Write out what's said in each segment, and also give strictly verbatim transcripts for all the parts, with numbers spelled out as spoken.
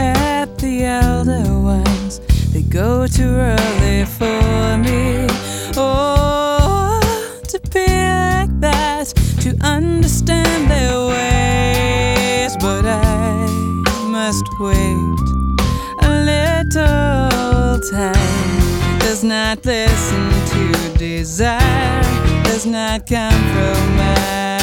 at the elder ones. They go too early for me. Oh, to be like that, to understand their ways. But I must wait a little time. Does not listen to desire, does not compromise.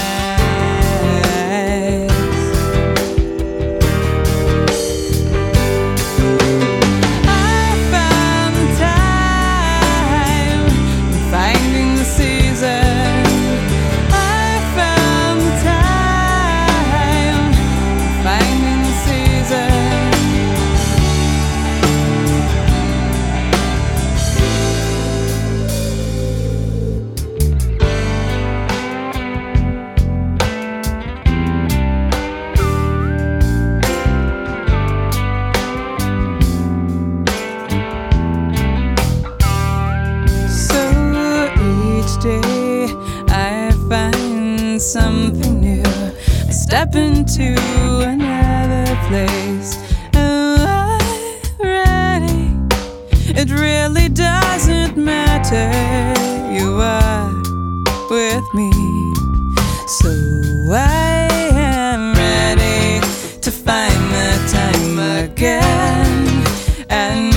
Day I find something new. I step into another place. Am I ready? It really doesn't matter. You are with me, so I am ready to find the time again and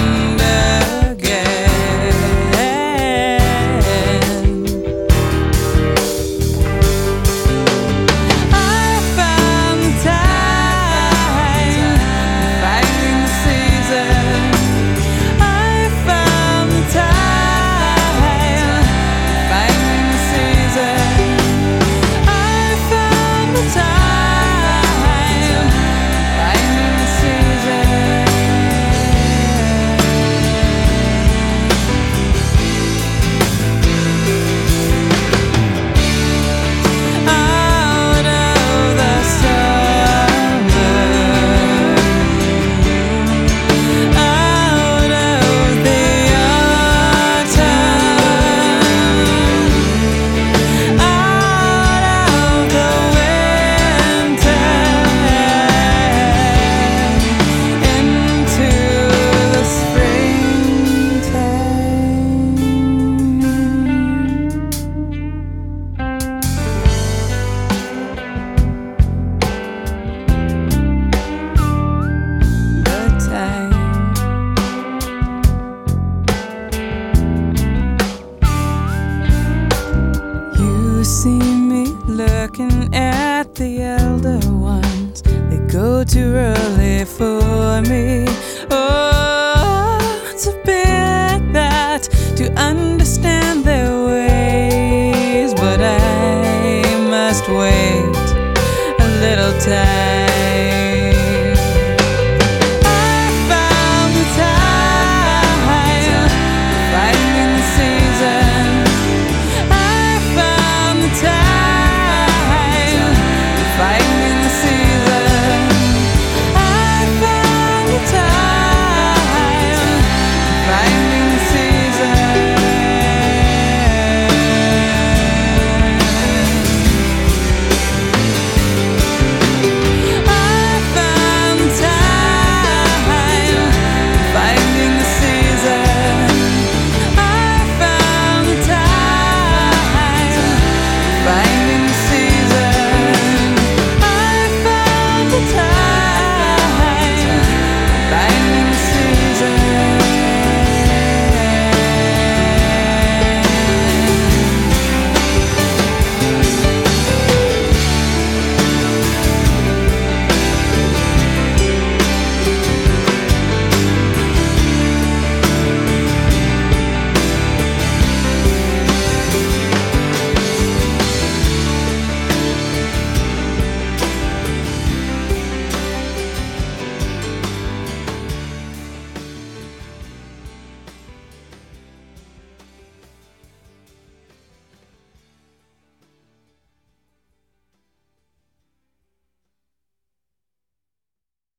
see me looking at the elder ones. They go too early for me. Oh,